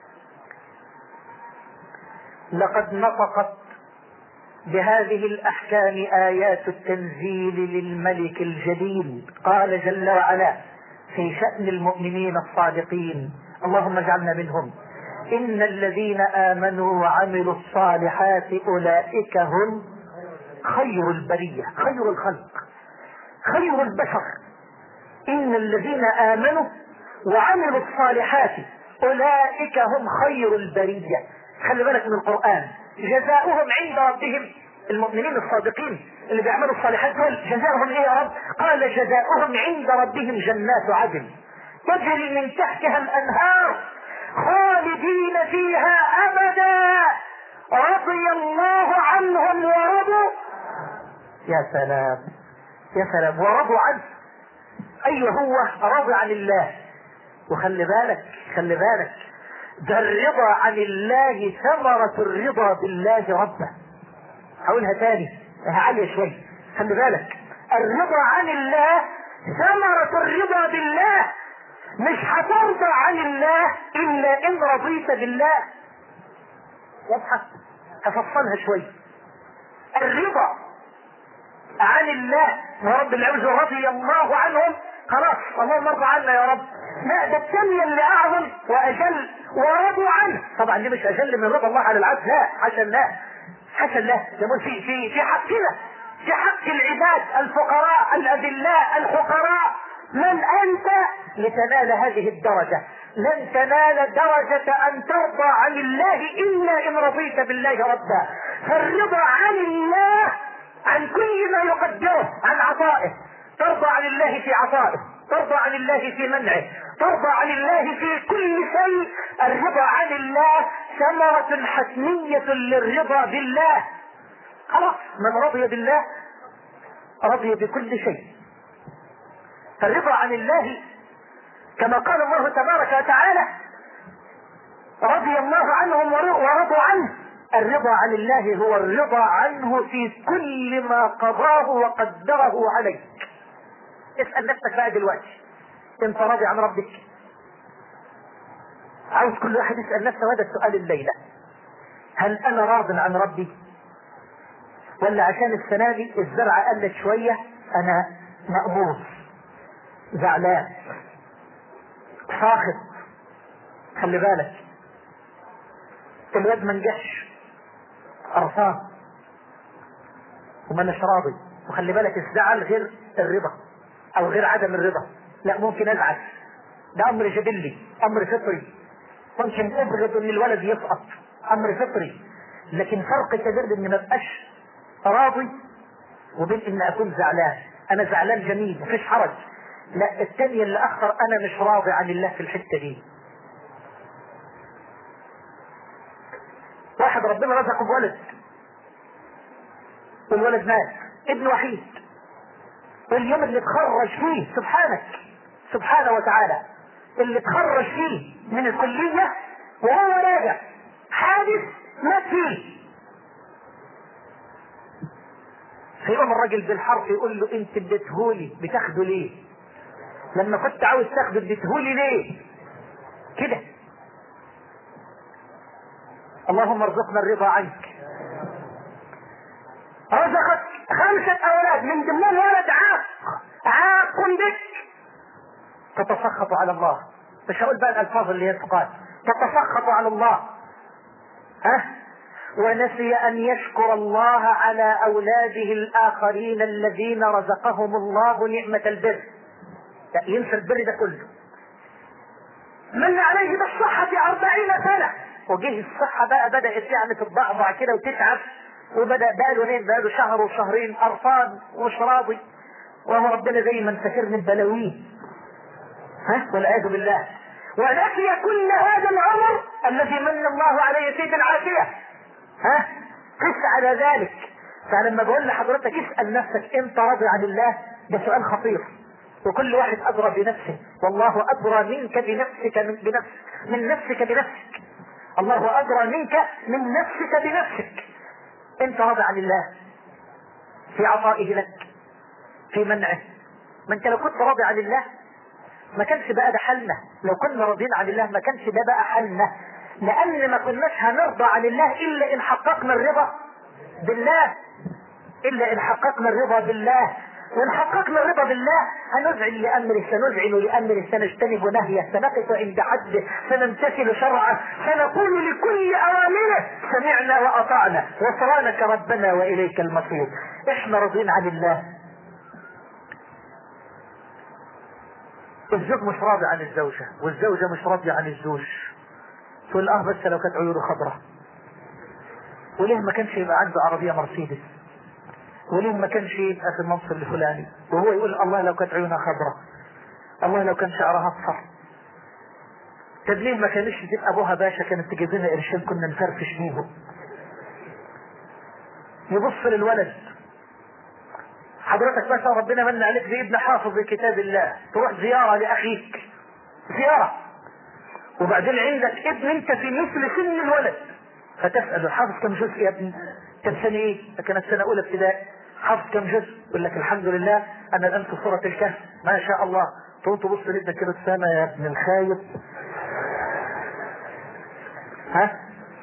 لقد نطقت بهذه الاحكام ايات التنزيل للملك الجليل. قال جل وعلا: في شأن المؤمنين الصادقين، اللهم اجعلنا منهم. إن الذين آمنوا وعملوا الصالحات أولئك هم خير البرية، خير الخلق، خير البشر. إن الذين آمنوا وعملوا الصالحات أولئك هم خير البرية. خلي بالك من القرآن، جزاؤهم عند ربهم، المؤمنين الصادقين اللي بيعملوا الصالحات دول جزاؤهم ايه يا رب؟ قال جزاؤهم عند ربهم جنات عدن تجري من تحتها الأنهار خالدين فيها أبدا رضي الله عنهم ورضوا. يا سلام يا سلام، ورضوا عنه. ايوه هو راضي عن الله. وخلي بالك خلي بالك، ده الرضا عن الله ثمرة الرضا بالله ربه. هقولها تاني عالية شوي، خلي بالك، الرضا عن الله ثمرة الرضا بالله. مش هترضى عن الله الا ان رضيت بالله. واضحة؟ هفصلها شوي. الرضا عن الله ورب العز رضي الله عنهم، خلاص اللهم ارضى عنا يا رب. لا، ده الثانية اللي اعظم واجل، ورضوا عنه. طبعا دي مش اجل من رضا الله على العبد، لا حاشا الله حاشا الله. يقول في حقنا، في حق العباد الفقراء الاذلاء الفقراء، من انت لتنال هذه الدرجة؟ لن تنال درجة ان ترضى عن الله الا ان رضيت بالله ربا. فالرضا عن الله عن كل ما يقدره، عن عطائه، ترضى عن الله في عطائه، ترضى عن الله في منعه، ترضى عن الله في كل شيء. الرضا عن الله ثمرة حتمية للرضا بالله. خلاص، من رضي بالله رضي بكل شيء. فالرضا عن الله كما قال الله تبارك وتعالى رضي الله عنهم ورضوا عنه. الرضا عن الله هو الرضا عنه في كل ما قضاه وقدره عليك. اسأل نفسك بقى دلوقتي، انت راضي عن ربك؟ عاوز كل واحد يسأل نفسه هذا السؤال الليلة، هل انا راض عن ربي؟ ولا عشان السنة دي الزرعة قلت شوية انا مقبوض، زعلان، ساخط؟ خلي بالك، الواد ما نجحش، قرفان وما نش راضي. وخلي بالك، الزعل غير الرضا او غير عدم الرضا. لا، ممكن ازعل، ده امر جبلي، امر فطري. ممكن ابغض ان الولد يسقط، امر فطري. لكن فرق كبير ان ما ابقاش راضي وبين ان اكون زعلان. انا زعلان جميل مفيش حرج. لا، الثانية اللي اخر انا مش راضي عن الله في الحتة دي. واحد ربنا رزقه بولد والولد مات، ابن وحيد، واليوم اللي تخرج فيه سبحانك سبحانه وتعالى، اللي تخرج فيه من الكلية وهو راجع حادث مات فيه. فيقوم الراجل بالحرف يقول له انت اديتهولي بتاخده ليه؟ لما كنت عاوز تاخده اديتهولي ليه؟ كده. اللهم ارزقنا الرضا عنك. رزقك 5 أولاد، من ضمنهم ولد عاق بك، تتسخط على الله. مش هقول بقى الألفاظ اللي هي تقال، تتسخط على الله. ونسي أن يشكر الله على أولاده الآخرين الذين رزقهم الله نعمة البر. ينسى البر ده كله. من عليه بالصحة 40 سنة، وجه الصحة بقى بدأت يعني تتضعضع كده وتتعب، وبدأ بقاله شهر وشهرين قرفان ومش راضي، وهو ربنا زي ما انت من بلاويه، والعياذ بالله. ونسي كل هذا العمر الذي من الله عليه فيه بالعافية. قس على ذلك. فلما بقول لحضرتك اسأل نفسك انت راضي عن الله، ده سؤال خطير، وكل واحد أدرى بنفسه، والله أدرى منك بنفسك من نفسك بنفسك. الله أدرى منك من نفسك بنفسك. انت راضي عن الله في عطائه لك، في منعه؟ ما انت لو كنت راضي عن الله ما كانش بقى ده حالنا. لو كنا راضيين عن الله ما كانش ده بقى حالنا، لأن ما كناش هنرضى عن الله إلا إن حققنا الرضا بالله، إلا إن حققنا الرضا بالله. وإن حققنا الرضا بالله هنذعن لأمره، سنذعن لأمره، سنجتنب نهيه، سنقف عند حده، سنمتثل شرعه، سنقول لكل أوامره سمعنا وأطعنا غفرانك ربنا وإليك المصير. إحنا راضين عن الله. الزوج مش راضي عن الزوجة، والزوجة مش راضية عن الزوج. تقول بس لو كانت عيونه خضراء، وليه ما كانش يبقى عنده عربية مرسيدس، وليه ما كانش يبقى في المنصب الفلاني، وهو يقول الله لو كانت عيونها خضراء، الله لو كان شعرها اصفر. طب ليه ما كانش تبقى ابوها باشا، كانت تجيب لنا قرشين كنا نفرفش بيهم. يبص للولد، حضرتك مثلا ربنا من عليك بابن حافظ لكتاب الله، تروح زيارة لاخيك، زيارة، وبعدين عندك ابن انت في مثل سن الولد، فتسأل الحافظ كم جزء يا ابني؟ كم سنة ايه؟ كانت سنة اولى ابتدائي. حافظ كم جزء؟ يقول لك الحمد لله انا الان في سورة الكهف ما شاء الله. تقوم تبص لابنك كده السنة يا ابن الخايب، ها؟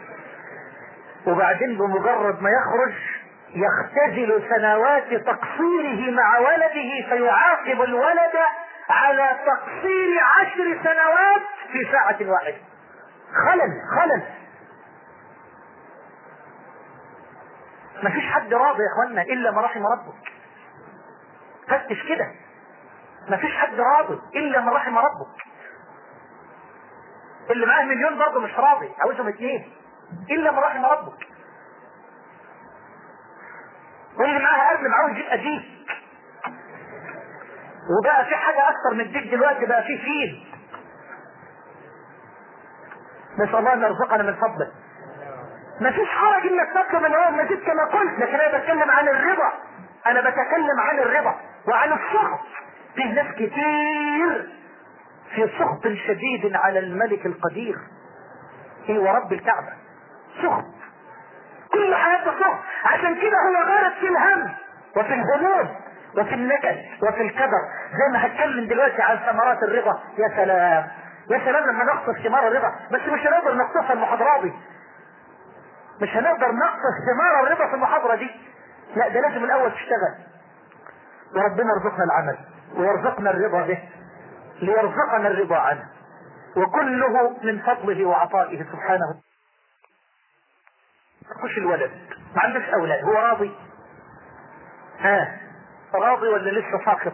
وبعدين بمجرد ما يخرج يختزل سنوات تقصيره مع ولده، فيعاقب الولد على تقصير 10 سنوات في ساعة واحدة. خلل. ما فيش حد راضي يا اخوانا الا ما رحم ربك. فتش كده، ما فيش حد راضي الا ما رحم ربك. اللي معاه مليون برضه مش راضي، عاوزهم 2 الا ما رحم ربك. واللي معاه قرن عاوز يبقى ديك، وبقى في حاجة اكتر من الديك دلوقتي، بقى في فيل. نسأل الله ان يرزقنا من فضله. ما فيش حرج انك تطلب من هو المزيد كما قلت، لكن انا بتكلم عن الرضا، انا بتكلم عن الرضا وعن السخط. في ناس كتير في سخط شديد على الملك القدير، هو رب الكعبة، سخط كل حياته سخط. عشان كده هو غارق في الهم وفي الهموم وفي النكد وفي الكدر. زي ما هتكلم دلوقتي عن ثمرات الرضا. يا سلام يا سلام لما نقصف ثمار الرضا، بس مش هنقدر نقصفها المحاضرة دي، مش هنقدر نقصف ثمار الرضا في المحاضرة دي، لا ده لازم الاول تشتغل، وربنا يرزقنا العمل ويرزقنا الرضا به، ليرزقنا الرضا عنه، وكله من فضله وعطائه سبحانه. خش الولد ما عندوش اولاد، هو راضي؟ راضي ولا لسه ساخط؟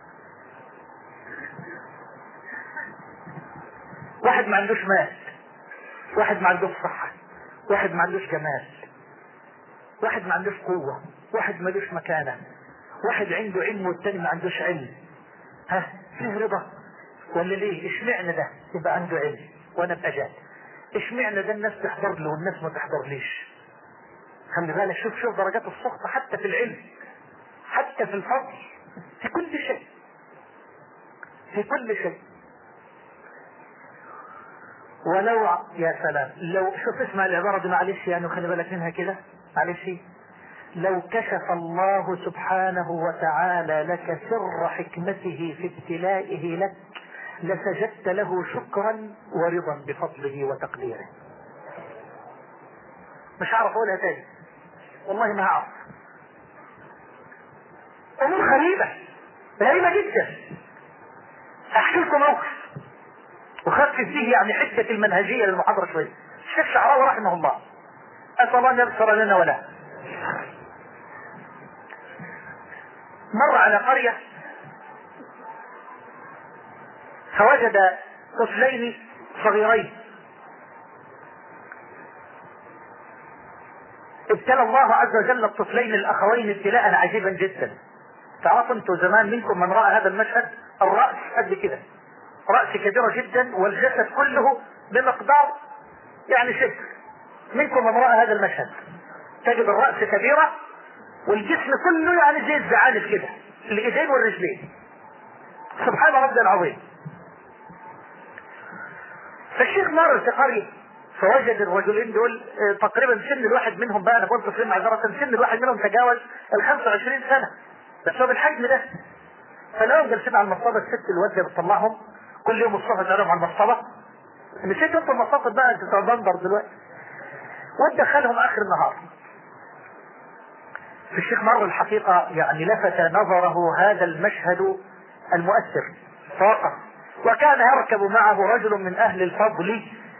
واحد ما عندوش مال، واحد ما عندوش صحة، واحد ما عندوش جمال، واحد ما عندوش قوة، واحد ما عندوش مكانة، واحد عنده علم والتاني ما عندوش علم. فيه رضا ولا ليه؟ اشمعنى ده يبقى عنده علم وانا ابقى جاهل؟ اشمعنى ده الناس تحضر له والناس ما تحضرليش؟ خلي بالك، شوف درجات السخط حتى في العلم، حتى في الفضل، في كل شيء، في كل شيء. ولو يا سلام لو شوف اسمع العبارة دي معلش، يعني خلي بالك منها كده معلش. لو كشف الله سبحانه وتعالى لك سر حكمته في ابتلائه لك لسجدت له شكرا ورضا بفضله وتقديره. مش هعرف اقولها تاني، والله ما هعرف. امور غريبة جدا. احكي لكم موقف وخفف فيه يعني حدة المنهجية للمحاضرة شوية. الشيخ شعراوي رحمه الله، اسأل الله ان يغفر لنا وله، مر على قرية فوجد طفلين صغيرين. ابتلى الله عز وجل الطفلين الاخوين ابتلاء عجيبا جدا. تعرفوا انتوا زمان منكم من رأى هذا المشهد، الرأس قد كده، رأس كبيرة جدا والجسد كله بمقدار يعني شبر. منكم من رأى هذا المشهد، تجد الرأس كبيرة والجسم كله يعني زي الزعانف كده، الايدين والرجلين. سبحان ربي العظيم. فالشيخ مر في قرية فوجد الرجلين دول تقريبا سن الواحد منهم، بقى انا قلت طفلين معذرة، سن الواحد منهم تجاوز 25 سنة، بس هو بالحجم ده. فلقوا جالسين على المصطبة، الست الواد بتطلعهم كل يوم الصبح تقعدهم على المصطبة. نسيت انتوا المصطبة بقى، انت بندر دلوقتي، وتدخلهم اخر النهار. الشيخ مر الحقيقة يعني لفت نظره هذا المشهد المؤثر فوقف، وكان يركب معه رجل من أهل الفضل،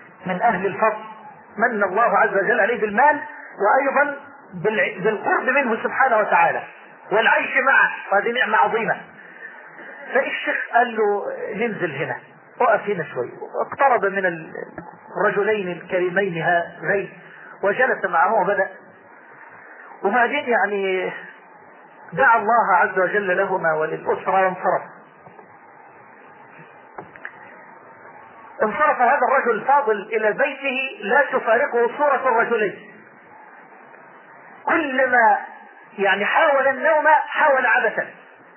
من الله عز وجل عليه بالمال وأيضا بالقرب منه سبحانه وتعالى والعيش معه، هذه نعمة عظيمة. فالشيخ قال له ننزل هنا، وقف هنا شوي، واقترب من الرجلين الكريمين هذين وجلس معه وبدأ، وبعدين يعني دعا الله عز وجل لهما وللأسرة وانصرف. انصرف هذا الرجل الفاضل إلى بيته لا تفارقه صورة الرجلين، كلما يعني حاول النوم حاول عبثا،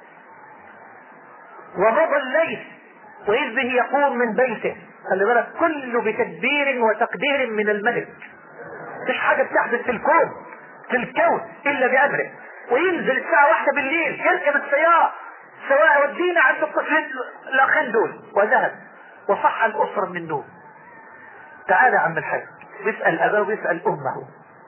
ومضى الليل وإذ به يقوم من بيته، خلي بالك كله بتدبير وتقدير من الملك، مفيش حاجة بتحدث في الكون إلا بأمره، وينزل الساعة 1 بالليل يركب السيارة سواء ودينا عند الطفلين الأخين دول، وذهب وصح الأسرة من النوم. تعالى عم الحاج، يسأل أباه ويسأل أمه،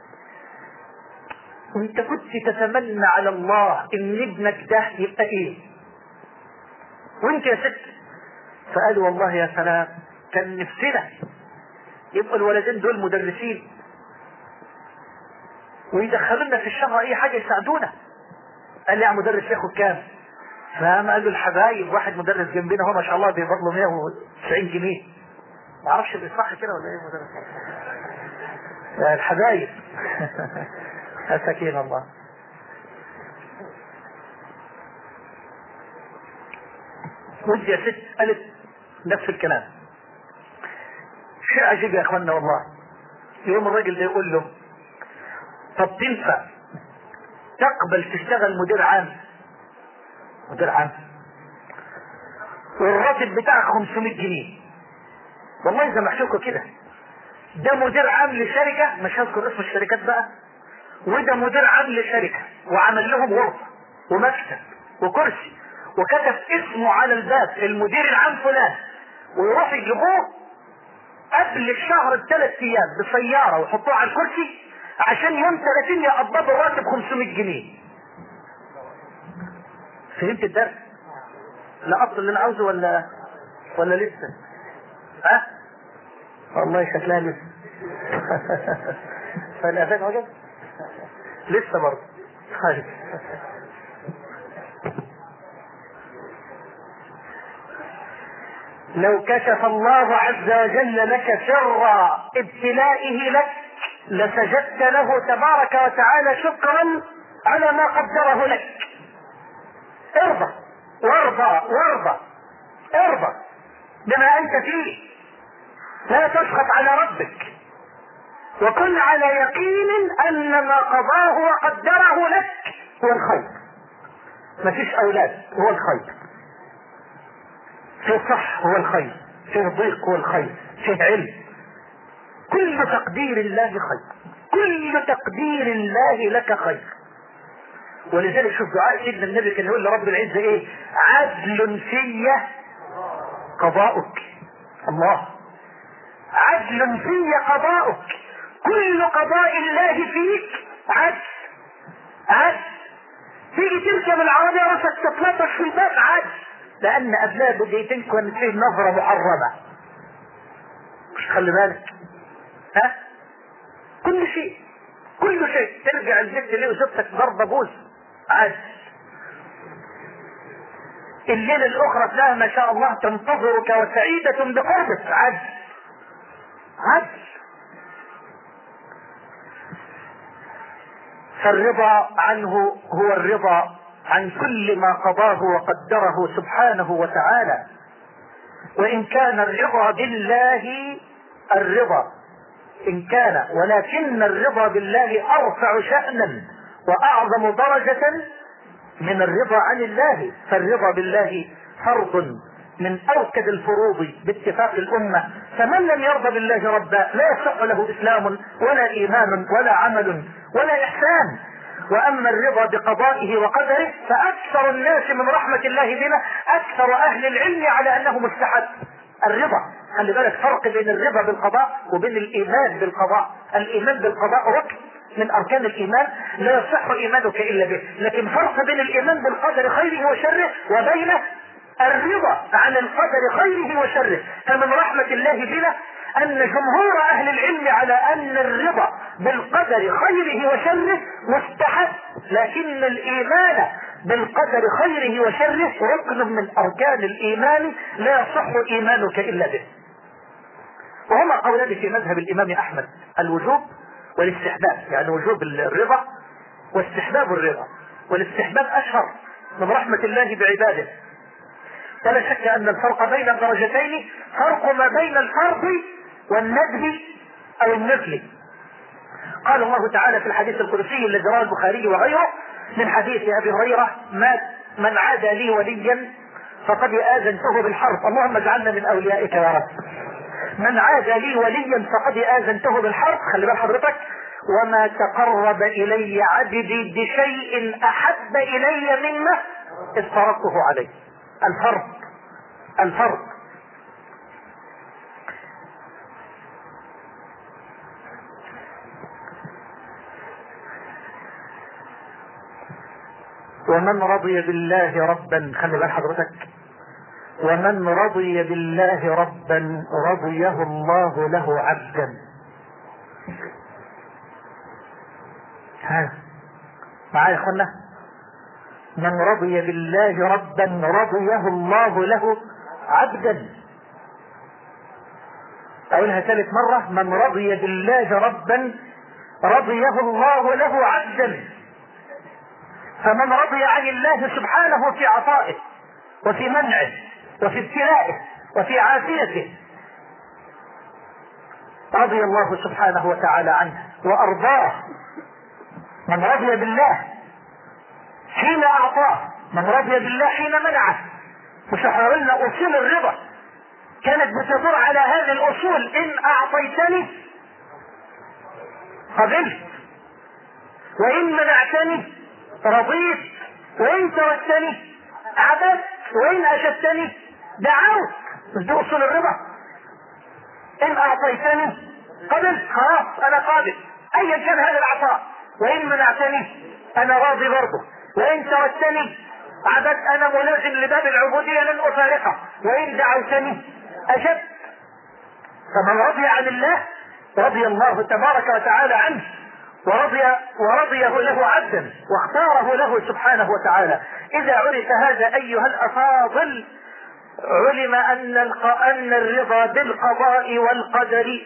وانت كنت تتمنى على الله ان ابنك ده يبقى ايه؟ وانت يا ست؟ فقالوا والله يا سلام كان نفسنا يبقى الولدين دول مدرسين ويدخلونا في الشهر اي حاجة يساعدونا. قال لي يا مدرس ياخد كام؟ فقام قال له الحبايب، واحد مدرس جنبنا هو ما شاء الله بيقبض له 190 جنيه، ما اعرفش بيصح كده ولا ايه مدرس؟ الحبايب سكين الله. ودي يا ست قالت نفس الكلام. شيء عجيب يا اخوانا والله. يوم الراجل ده يقول له طب تنفع تقبل تشتغل مدير عام والراتب بتاعك 500 جنيه؟ والله زي ما احكيلكوا كده، ده مدير عام لشركة، مش هذكر اسم الشركات بقى، وده مدير عام لشركة وعمل لهم غرفة ومكتب وكرسي وكتب اسمه على الباب المدير العام فلان، ويروح يجيبوه قبل الشهر ب3 ايام بسيارة ويحطوه على الكرسي عشان يوم 30 يقبض الراتب 500 جنيه. فهمت الدرس؟ لا اصل اللي انا عاوزه ولا لسه؟ ها؟ والله شكلها لسه. فالأذان وجد؟ لسه برضه. طيب. لو كشف الله عز وجل لك سر ابتلائه لك لسجدت له تبارك وتعالى شكرا على ما قدره لك. ارضى بما انت فيه، لا تسخط على ربك، وكن على يقين ان ما قضاه وقدره لك هو الخير. مفيش اولاد هو الخير، فيه صح هو الخير، فيه ضيق هو الخير، فيه علم، كل تقدير الله خير، كل تقدير الله لك خير. ولذلك شوف دعاء سيدنا النبي كان يقول لرب العزة ايه؟ عدل في قضاؤك. الله عدل في قضاؤك، كل قضاء الله فيك عدل. تيجي تركب العربية راسك تتلطش في الباب عدل، لان قبلها بدقيقتين كانت فيه نظرة محرمة. مش خلي بالك؟ ها؟ كل شيء ترجع البيت ليه وزوجتك ضربة بوس عدل. الليلة الاخرى تلاقيها ما شاء الله تنتظرك وسعيدة بقربك عدل. فالرضا عنه هو الرضا عن كل ما قضاه وقدره سبحانه وتعالى. وإن كان الرضا بالله ولكن الرضا بالله أرفع شأنا وأعظم درجة من الرضا عن الله. فالرضا بالله فرض من أوكد الفروض باتفاق الأمة، فمن لم يرضى بالله ربا لا يصح له إسلام ولا إيمان ولا عمل ولا إحسان. وأما الرضا بقضائه وقدره فأكثر الناس من رحمة الله بنا أكثر أهل العلم على أنه مستحب. الرضا، خلي بالك فرق بين الرضا بالقضاء وبين الإيمان بالقضاء. الإيمان بالقضاء ركن من اركان الايمان لا يصح ايمانك الا به. لكن فرق بين الايمان بالقدر خيره وشره وبين الرضا عن القدر خيره وشره. فمن رحمة الله بنا ان جمهور اهل العلم على ان الرضا بالقدر خيره وشره مستحب، لكن الايمان بالقدر خيره وشره ركن من اركان الايمان لا يصح ايمانك الا به. وهما قولان في مذهب الامام احمد: الوجوب والاستحباب، يعني وجوب الرضا واستحباب الرضا. والاستحباب اشهر من رحمة الله بعباده. ولا شك ان الفرق بين الدرجتين فرق ما بين الفرض والندب او النفل. قال الله تعالى في الحديث القدسي الذي رواه البخاري وغيره من حديث ابي هريره: من عادى لي وليا فقد آذنته بالحرب. اللهم اجعلنا من اوليائك يا رب. من عادى لي وليا فقد آذنته بالحرب. خلي بال حضرتك: وما تقرب الي عبدي بشيء احب الي مما افترضته عليه. الفرض. ومن رضي بالله ربا، خلي بال حضرتك: ومن رضي بالله ربا رضيه الله له عبدا. ها معايا يا اخوانا؟ من رضي بالله ربا رضيه الله له عبدا. اقولها ثالث مرة: من رضي بالله ربا رضيه الله له عبدا. فمن رضي عن الله سبحانه في عطائه وفي منعه وفي ابتلائه وفي عافيته رضي الله سبحانه وتعالى عنه وارضاه. من رضي بالله حين اعطاه، من رضي بالله حين منعه. مش قلنا اصول الرضا كانت بتدور على هذه الاصول: ان اعطيتني قبلت، وان منعتني رضيت، وان تركتني عبدت، وان اجبتني دعوت. مش دي اصول الرضا؟ ان اعطيتني قبلت، خلاص انا قابل ايا كان هذا العطاء. وان منعتني انا راضي برضه. وان تركتني عبدت، انا ملازم لباب العبودية لن افارقه. وان دعوتني اجبت. فمن رضي عن الله رضي الله تبارك وتعالى عنه ورضيه له عبدا واختاره له سبحانه وتعالى. اذا عرف هذا ايها الافاضل علم ان الرضا بالقضاء والقدر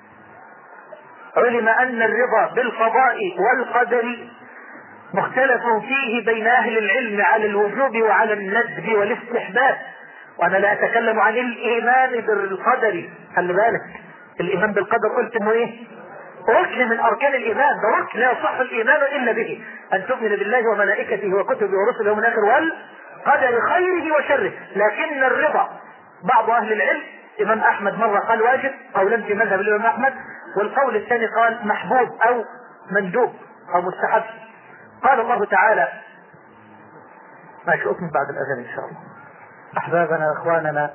مختلف فيه بين اهل العلم على الوجوب وعلى الندب والاستحباب. وانا لا اتكلم عن الايمان بالقدر. خلي بالك، الايمان بالقدر قلت انه ايه؟ ركن من اركان الايمان. ده ركن لا يصح الايمان الا به: ان تؤمن بالله وملائكته وكتبه ورسله واليوم الاخر والقدر خيره وشره. لكن الرضا بعض اهل العلم، امام احمد مره قال واجب، قولا في مذهب الامام احمد، والقول الثاني قال محبوب او مندوب او مستحب. قال الله تعالى: ماشي اكمل بعد الاذان ان شاء الله. احبابنا واخواننا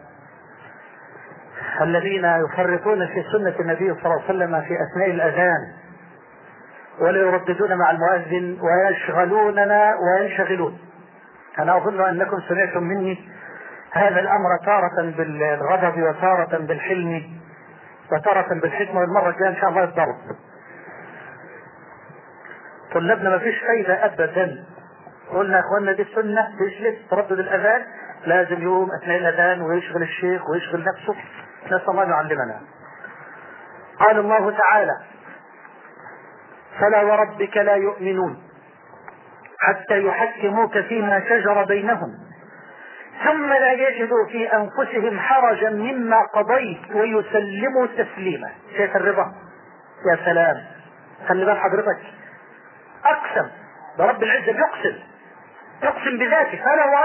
الذين يفرطون في سنة النبي صلى الله عليه وسلم في اثناء الاذان ولا يرددون مع المؤذن ويشغلوننا وينشغلون. انا اظن انكم سمعتم مني هذا الامر تارة بالغضب وتارة بالحلم وتارة بالحكمة، والمرة الجاية ان شاء الله الضرب. طلبنا ما فيش فايدة ابدا. قلنا يا اخواننا دي السنة تجلس تردد الاذان، لازم يوم اثناء الاذان ويشغل الشيخ ويشغل نفسه. نسأل الله يعلمنا. قال الله تعالى: فلا وربك لا يؤمنون حتى يحكموك فيما شجر بينهم ثم لا يجدوا في انفسهم حرجا مما قضيت ويسلموا تسليما. شايف الرضا؟ يا سلام. خلي بال حضرتك، اقسم برب العزة، يقسم بذاته: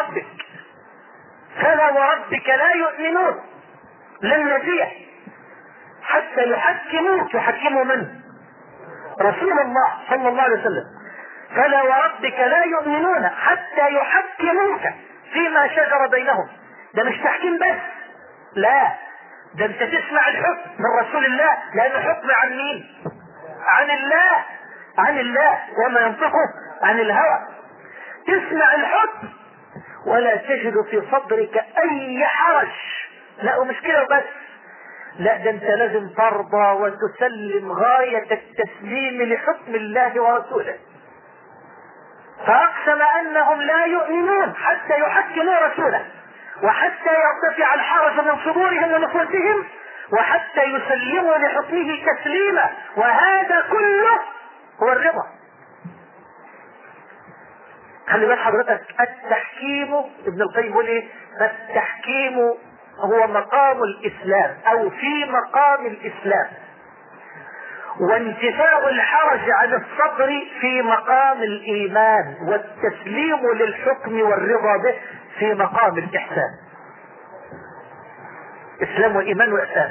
فلا وربك لا يؤمنون، لن نبيه حتى يحكموا من؟ رسول الله صلى الله عليه وسلم. فلا وربك لا يؤمنون حتى يحكموك فيما شجر بينهم. ده مش تحكيم بس، لا، ده انت تسمع الحكم من رسول الله، لأنه حكم عن مين؟ عن الله. عن الله وما ينطق عن الهوى. تسمع الحكم ولا تجد في صدرك اي حرج، لا ومش كده وبس، لا ده انت لازم ترضى وتسلم غاية التسليم لحكم الله ورسوله. فاقسم انهم لا يؤمنون حتى يحكموا رسوله، وحتى يرتفع الحرج من صدورهم ونفوسهم، وحتى يسلموا لحكمه تسليما، وهذا كله هو الرضا. خلي بال حضرتك، التحكيم ابن القيم يقول ايه؟ التحكيم هو مقام الاسلام او في مقام الاسلام، وانتفاء الحرج عن الصبر في مقام الايمان، والتسليم للحكم والرضا به في مقام الاحسان. اسلام وايمان واحسان.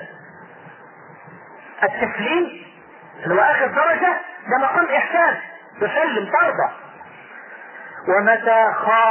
التسليم اللي هو اخر درجة ده مقام احسان، تسلم ترضى. ومتى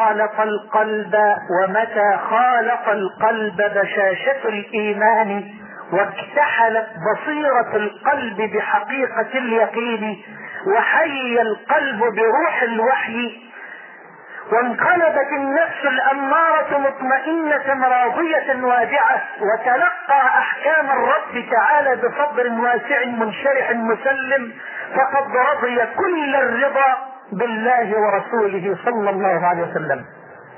خالط القلب بشاشة الايمان، واكتحلت بصيرة القلب بحقيقة اليقين، وحي القلب بروح الوحي، وانقلبت النفس الأمارة مطمئنة راضية وادعة، وتلقى أحكام الرب تعالى بصبر واسع منشرح مسلم، فقد رضي كل الرضا بالله ورسوله صلى الله عليه وسلم.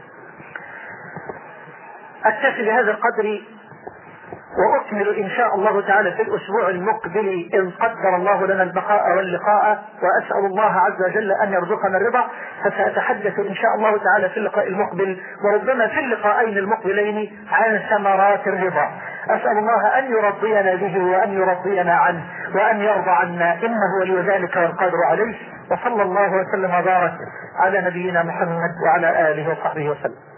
أكتفي بهذا القدر وأكمل إن شاء الله تعالى في الأسبوع المقبل إن قدر الله لنا البقاء واللقاء، وأسأل الله عز وجل أن يرزقنا الرضا. فسأتحدث إن شاء الله تعالى في اللقاء المقبل، وربما في اللقاءين المقبلين، عن ثمرات الرضا. أسأل الله أن يرضينا به وأن يرضينا عنه وأن يرضى عنا، إنه ولي ذلك والقادر عليه. وصلى الله وسلم وبارك على نبينا محمد وعلى آله وصحبه وسلم.